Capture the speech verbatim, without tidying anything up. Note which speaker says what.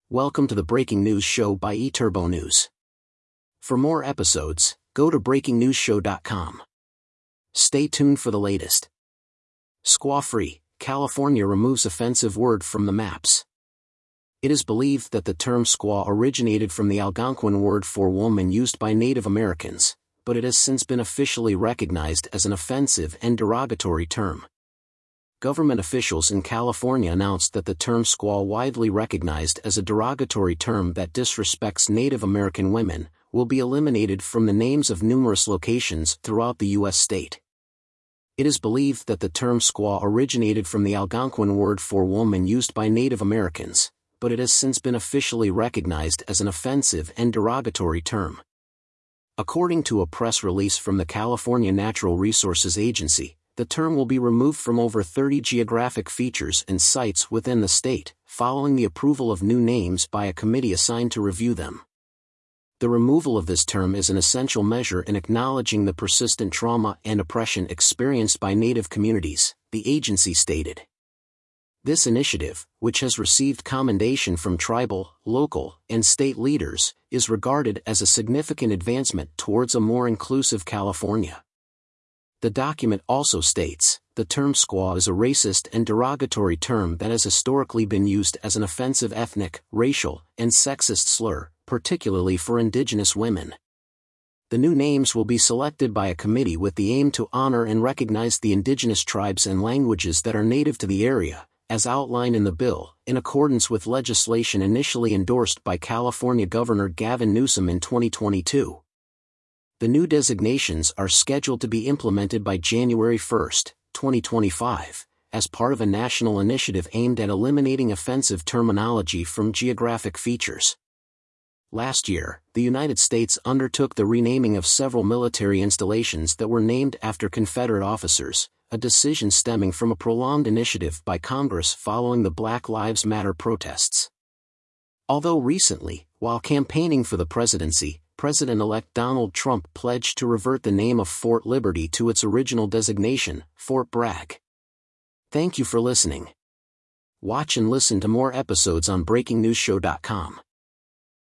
Speaker 1: Welcome to the Breaking News Show by eTurbo News. For more episodes, go to breaking news show dot com. Stay tuned for the latest. Squaw-free, California removes offensive word from the maps. It is believed that the term squaw originated from the Algonquin word for woman used by Native Americans, but it has since been officially recognized as an offensive and derogatory term. Government officials in California announced that the term squaw, widely recognized as a derogatory term that disrespects Native American women, will be eliminated from the names of numerous locations throughout the U S state. It is believed that the term squaw originated from the Algonquin word for woman used by Native Americans, but it has since been officially recognized as an offensive and derogatory term. According to a press release from the California Natural Resources Agency, the term will be removed from over thirty geographic features and sites within the state, following the approval of new names by a committee assigned to review them. The removal of this term is an essential measure in acknowledging the persistent trauma and oppression experienced by Native communities, the agency stated. This initiative, which has received commendation from tribal, local, and state leaders, is regarded as a significant advancement towards a more inclusive California. The document also states, the term squaw is a racist and derogatory term that has historically been used as an offensive ethnic, racial, and sexist slur, particularly for Indigenous women. The new names will be selected by a committee with the aim to honor and recognize the Indigenous tribes and languages that are native to the area, as outlined in the bill, in accordance with legislation initially endorsed by California Governor Gavin Newsom in twenty twenty-two. The new designations are scheduled to be implemented by January first, twenty twenty-five, as part of a national initiative aimed at eliminating offensive terminology from geographic features. Last year, the United States undertook the renaming of several military installations that were named after Confederate officers, a decision stemming from a prolonged initiative by Congress following the Black Lives Matter protests. Although recently, while campaigning for the presidency, President-elect Donald Trump pledged to revert the name of Fort Liberty to its original designation, Fort Bragg. Thank you for listening. Watch and listen to more episodes on breaking news show dot com.